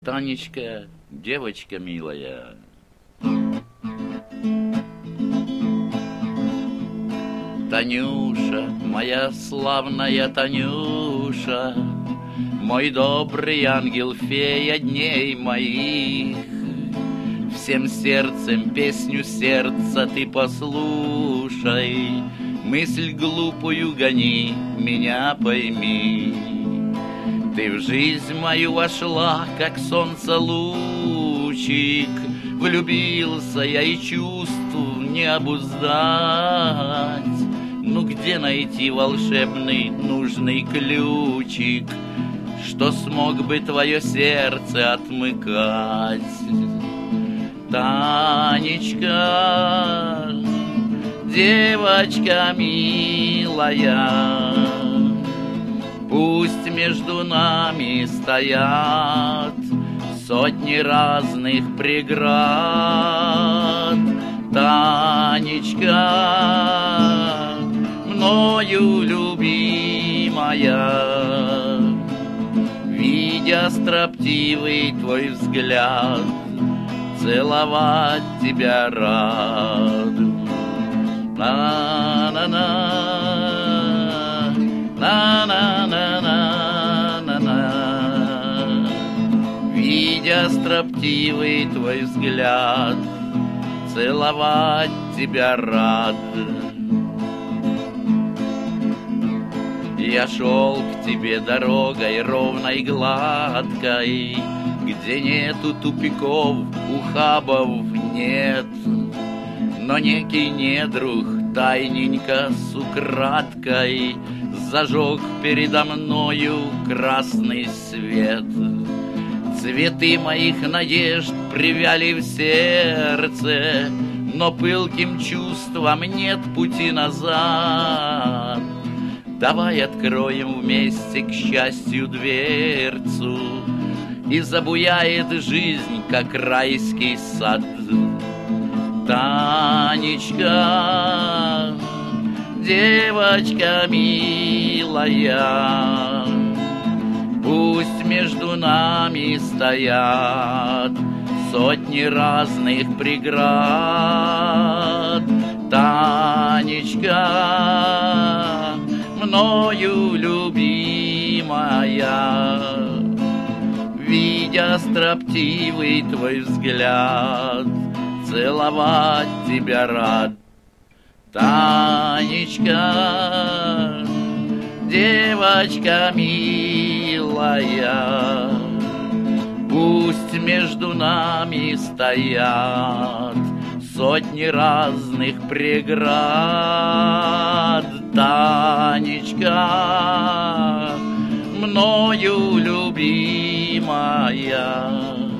Танечка, девочка милая. Танюша, моя славная Танюша, мой добрый ангел-фея дней моих. Всем сердцем песню сердца ты послушай, мысль глупую гони, меня пойми. Ты в жизнь мою вошла, как солнце лучик, влюбился я и чувств не обуздать. Ну где найти волшебный нужный ключик, что смог бы твое сердце отмыкать? Танечка, девочка милая, пусть между нами стоят сотни разных преград. Танечка, мною любимая, видя строптивый твой взгляд, целовать тебя рад. На-на-на, на-на-на-на-на-на. Видя строптивый твой взгляд, целовать тебя рад. Я шел к тебе дорогой ровной, гладкой, где нету тупиков, ухабов нет. Но некий недруг тайненько с украдкой зажег передо мною красный свет. Цветы моих надежд привяли в сердце, но пылким чувствам нет пути назад. Давай откроем вместе к счастью дверцу, и забуяет жизнь, как райский сад. Танечка, девочка милая, пусть между нами стоят сотни разных преград. Танечка, мною любимая, видя строптивый твой взгляд, целовать тебя рад. Танечка, девочка милая, пусть между нами стоят сотни разных преград. Танечка, мною любимая,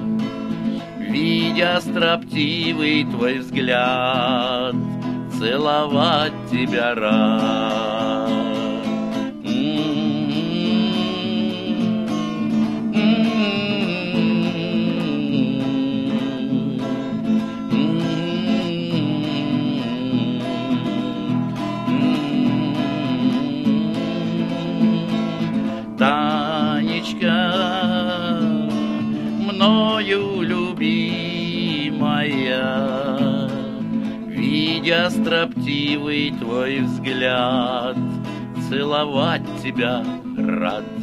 видя строптивый твой взгляд, целовать тебя рад. Танечка, мною любимая, видя строптивый твой взгляд, целовать тебя рад.